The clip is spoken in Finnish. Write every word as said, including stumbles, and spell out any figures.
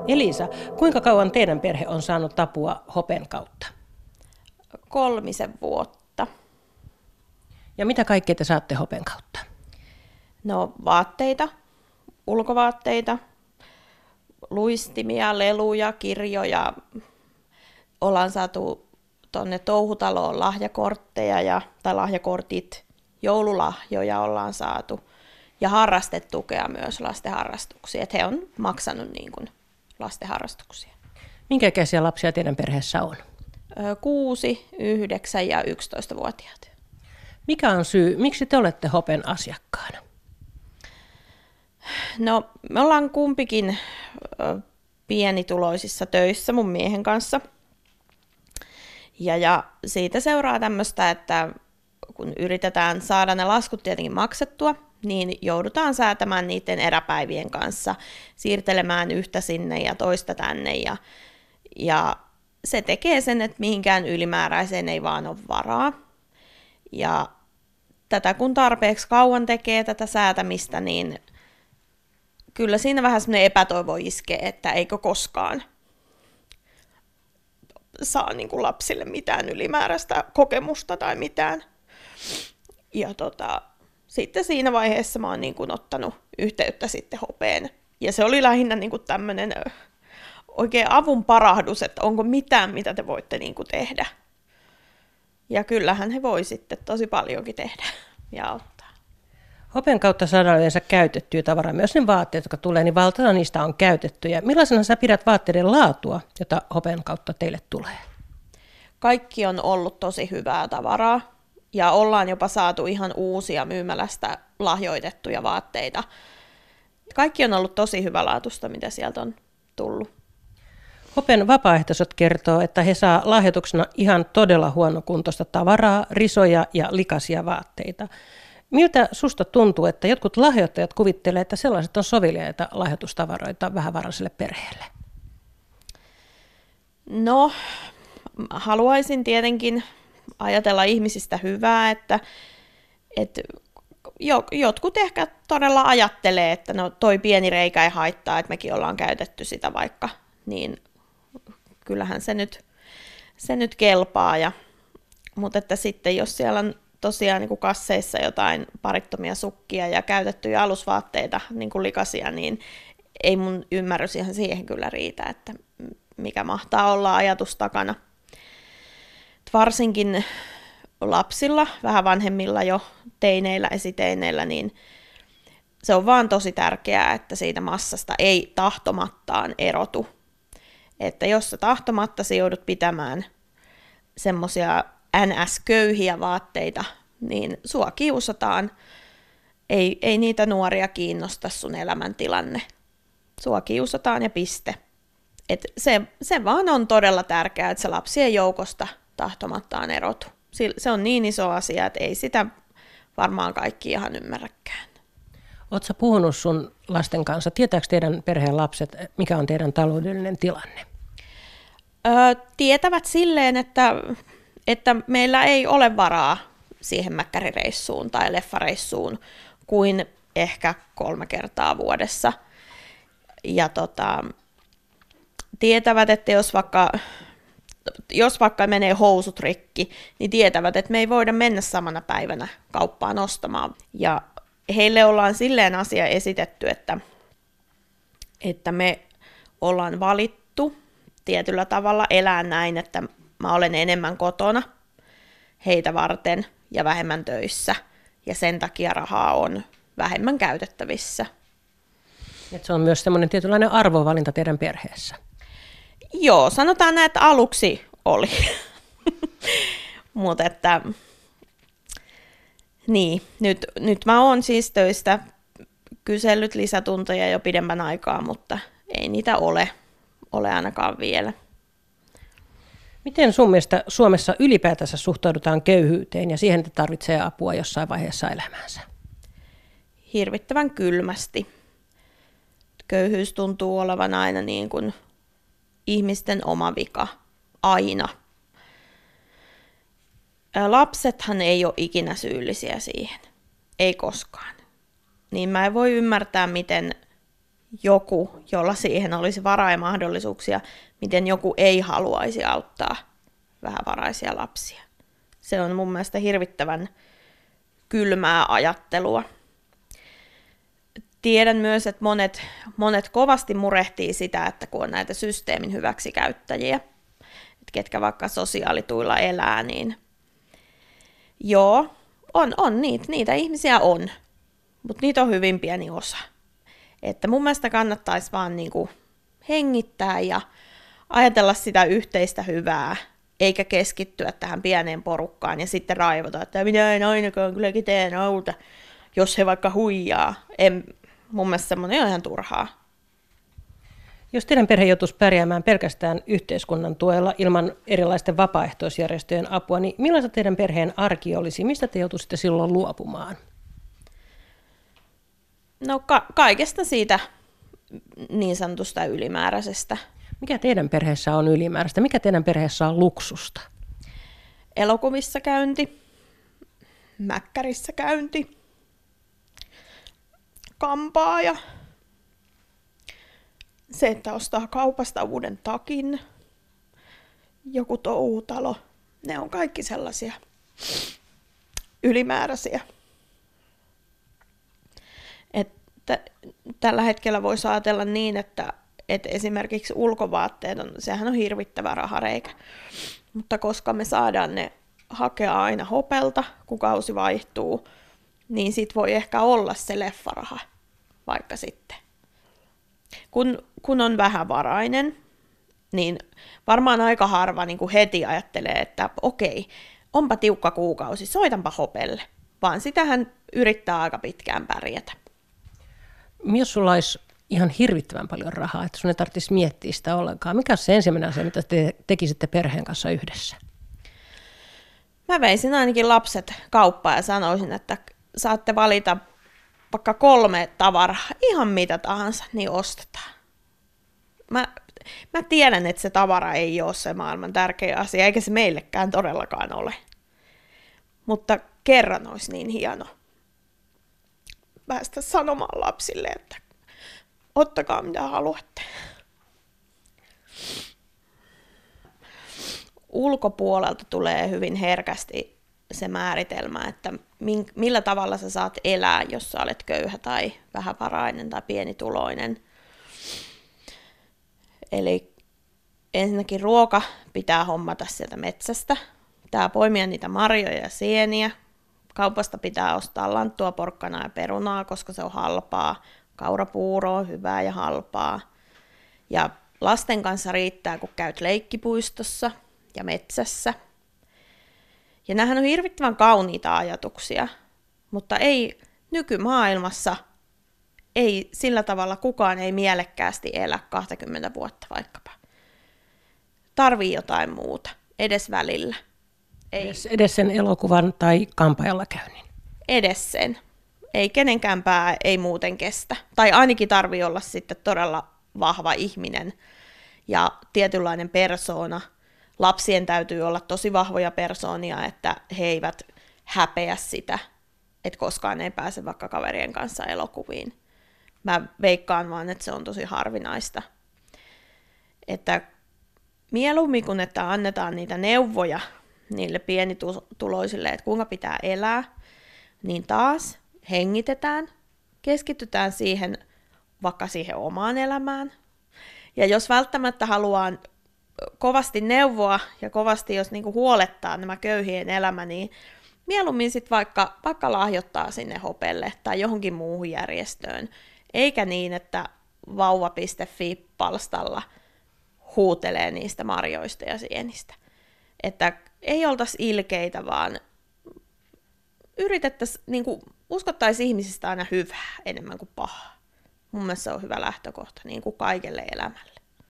Elisa, kuinka kauan teidän perhe on saanut apua Hopen kautta? Kolmisen vuotta. Ja mitä kaikkea te saatte Hopen kautta? No vaatteita, ulkovaatteita, luistimia, leluja, kirjoja. Ollaan saatu tuonne touhutaloon lahjakortteja ja, tai lahjakortit, joululahjoja ollaan saatu. Ja harrastetukea myös lasten harrastuksiin, että he on maksanut niin kuin lasten harrastuksia. Minkä ikäisiä lapsia teidän perheessä on? Kuusi, yhdeksän ja yksitoistavuotiaat. Mikä on syy, miksi te olette Hopen asiakkaana? No, me ollaan kumpikin pienituloisissa töissä mun miehen kanssa. Ja, ja siitä seuraa tämmöistä, että kun yritetään saada ne laskut tietenkin maksettua, niin joudutaan säätämään niiden eräpäivien kanssa, siirtelemään yhtä sinne ja toista tänne. Ja, ja se tekee sen, että mihinkään ylimääräiseen ei vaan ole varaa. Ja tätä kun tarpeeksi kauan tekee tätä säätämistä, niin kyllä siinä vähän semmoinen epätoivo iskee, että eikö koskaan saa niin kuin lapsille mitään ylimääräistä kokemusta tai mitään. Ja tota, sitten siinä vaiheessa mä oon niin kuin ottanut yhteyttä sitten Hopeen. Ja se oli lähinnä niin kuin tämmöinen oikein avun parahdus, että onko mitään, mitä te voitte niin kuin tehdä. Ja kyllähän he voi sitten tosi paljonkin tehdä ja auttaa. Hopen kautta saadaan yleensä käytettyä tavaraa, myös ne vaatteet, jotka tulee, niin valtaosa niistä on käytettyjä. Millaisena sä pidät vaatteiden laatua, jota Hopen kautta teille tulee? Kaikki on ollut tosi hyvää tavaraa ja ollaan jopa saatu ihan uusia myymälästä lahjoitettuja vaatteita. Kaikki on ollut tosi hyvälaatuista, mitä sieltä on tullut. Hopen vapaaehtoiset kertoo, että he saa lahjoituksena ihan todella huonokuntoista tavaraa, risoja ja likaisia vaatteita. Miltä susta tuntuu, että jotkut lahjoittajat kuvittelee, että sellaiset on soveliaita lahjoitustavaroita vähävaraiselle perheelle? No, haluaisin tietenkin ajatella ihmisistä hyvää, että, että jotkut ehkä todella ajattelee, että no toi pieni reikä ei haittaa, että mekin ollaan käytetty sitä vaikka, niin kyllähän se nyt, se nyt kelpaa. Ja, mutta että sitten jos siellä on tosiaan niin kuin kasseissa jotain parittomia sukkia ja käytettyjä alusvaatteita, niin kuin likaisia, niin ei mun ymmärrys ihan siihen kyllä riitä, että mikä mahtaa olla ajatus takana. Varsinkin lapsilla, vähän vanhemmilla jo teineillä, esiteineillä, niin se on vaan tosi tärkeää, että siitä massasta ei tahtomattaan erotu. Että jos sä tahtomattasi joudut pitämään semmoisia N S-köyhiä vaatteita, niin sua kiusataan. Ei, ei niitä nuoria kiinnosta sun elämäntilanne. Sua kiusataan ja piste. Et se, se vaan on todella tärkeää, että se lapsien joukosta tahtomattaan erotu. Se on niin iso asia, että ei sitä varmaan kaikki ihan ymmärräkään. Oletko puhunut sun lasten kanssa? Tietääkö teidän perheen lapset, mikä on teidän taloudellinen tilanne? Öö, tietävät silleen, että, että meillä ei ole varaa siihen mäkkärireissuun tai leffareissuun kuin ehkä kolme kertaa vuodessa. Ja tota, tietävät, että jos vaikka, jos vaikka menee housut rikki, niin tietävät, että me ei voida mennä samana päivänä kauppaan ostamaan. Ja heille ollaan silleen asia esitetty, että, että me ollaan valittu tietyllä tavalla elää näin, että mä olen enemmän kotona heitä varten ja vähemmän töissä, ja sen takia rahaa on vähemmän käytettävissä. Et se on myös semmoinen tietynlainen arvovalinta teidän perheessä. Joo, sanotaan näin, että aluksi oli. Mutta että niin, nyt, nyt mä oon siis töistä kysellyt lisätunteja jo pidemmän aikaa, mutta ei niitä ole, ole ainakaan vielä. Miten sun mielestä Suomessa ylipäätänsä suhtaudutaan köyhyyteen ja siihen, että tarvitsee apua jossain vaiheessa elämäänsä? Hirvittävän kylmästi. Köyhyys tuntuu olevan aina niin kuin ihmisten oma vika, aina. Lapsethan ei ole ikinä syyllisiä siihen, ei koskaan. Niin mä en voi ymmärtää, miten joku, jolla siihen olisi varaa ja mahdollisuuksia, miten joku ei haluaisi auttaa vähävaraisia lapsia. Se on mun mielestä hirvittävän kylmää ajattelua. Tiedän myös, että monet, monet kovasti murehtii sitä, että kun on näitä systeemin hyväksikäyttäjiä, että ketkä vaikka sosiaalituilla elää, niin joo, on, on niitä, niitä ihmisiä on, mutta niitä on hyvin pieni osa. Että mun mielestä kannattaisi vaan niinku hengittää ja ajatella sitä yhteistä hyvää, eikä keskittyä tähän pieneen porukkaan ja sitten raivota, että minä en ainakaan kyllä ketään auta, jos he vaikka huijaa. En, mun mielestä semmoinen on ihan turhaa. Jos teidän perhe joutuisi pärjäämään pelkästään yhteiskunnan tuella ilman erilaisten vapaaehtoisjärjestöjen apua, niin millaista teidän perheen arki olisi? Mistä te joutuisitte silloin luopumaan? No ka- kaikesta siitä niin sanotusta ylimääräisestä. Mikä teidän perheessä on ylimääräistä? Mikä teidän perheessä on luksusta? Elokuvissa käynti, mäkkärissä käynti, kampaaja, se, että ostaa kaupasta uuden takin, joku touhutalo. Ne on kaikki sellaisia ylimääräisiä. Että tällä hetkellä voisi ajatella niin, että, että esimerkiksi ulkovaatteet, on, sehän on hirvittävä rahareikä. Mutta koska me saadaan ne hakea aina Hopelta, kun kausi vaihtuu, niin sit voi ehkä olla se leffaraha vaikka sitten. Kun, kun on vähävarainen, niin varmaan aika harva niin kuin heti ajattelee, että okei, onpa tiukka kuukausi, soitanpa Hopelle, vaan sitähän yrittää aika pitkään pärjätä. Jos sulla olisi ihan hirvittävän paljon rahaa, että sun ei tarvitsisi miettiä sitä ollenkaan, mikä on se ensimmäinen asia, mitä te tekisitte perheen kanssa yhdessä? Mä veisin ainakin lapset kauppaan ja sanoisin, että saatte valita vaikka kolme tavaraa, ihan mitä tahansa, niin ostetaan. Mä, mä tiedän, että se tavara ei ole se maailman tärkeä asia, eikä se meillekään todellakaan ole. Mutta kerran olisi niin hieno päästä sanomaan lapsille, että ottakaa mitä haluatte. Ulkopuolelta tulee hyvin herkästi se määritelmä, että millä tavalla sä saat elää, jos sä olet köyhä tai vähävarainen tai pienituloinen. Eli ensinnäkin ruoka pitää hommata sieltä metsästä. Pitää poimia niitä marjoja ja sieniä. Kaupasta pitää ostaa lanttua, porkkanaa ja perunaa, koska se on halpaa. Kaurapuuro on hyvää ja halpaa. Ja lasten kanssa riittää, kun käyt leikkipuistossa ja metsässä. Ja nämähän on hirvittävän kauniita ajatuksia, mutta ei nykymaailmassa, ei sillä tavalla kukaan ei mielekkäästi elä kaksikymmentä vuotta vaikkapa. Tarvii jotain muuta, edes välillä. Ei. Edes, edes sen elokuvan tai kampaajalla käynnin. Edes sen. Ei kenenkään pää ei muuten kestä. Tai ainakin tarvii olla sitten todella vahva ihminen ja tietynlainen persoona. Lapsien täytyy olla tosi vahvoja persoonia, että he eivät häpeä sitä, että koskaan ei pääse vaikka kaverien kanssa elokuviin. Mä veikkaan vaan, että se on tosi harvinaista. Että mieluummin kun että annetaan niitä neuvoja niille pienituloisille, että kuinka pitää elää, niin taas hengitetään, keskitytään siihen vaikka siihen omaan elämään. Ja jos välttämättä haluaa kovasti neuvoa ja kovasti jos niinku huolettaa nämä köyhien elämä, niin mieluummin sitten vaikka, vaikka lahjoittaa sinne Hopelle tai johonkin muuhun järjestöön, eikä niin, että vauva piste fi-palstalla huutelee niistä marjoista ja sienistä. Että ei oltaisi ilkeitä, vaan yritettäisiin, niinku, uskottaisiin ihmisistä aina hyvää enemmän kuin pahaa. Mun mielestä se on hyvä lähtökohta niin kuin kaikelle elämälle.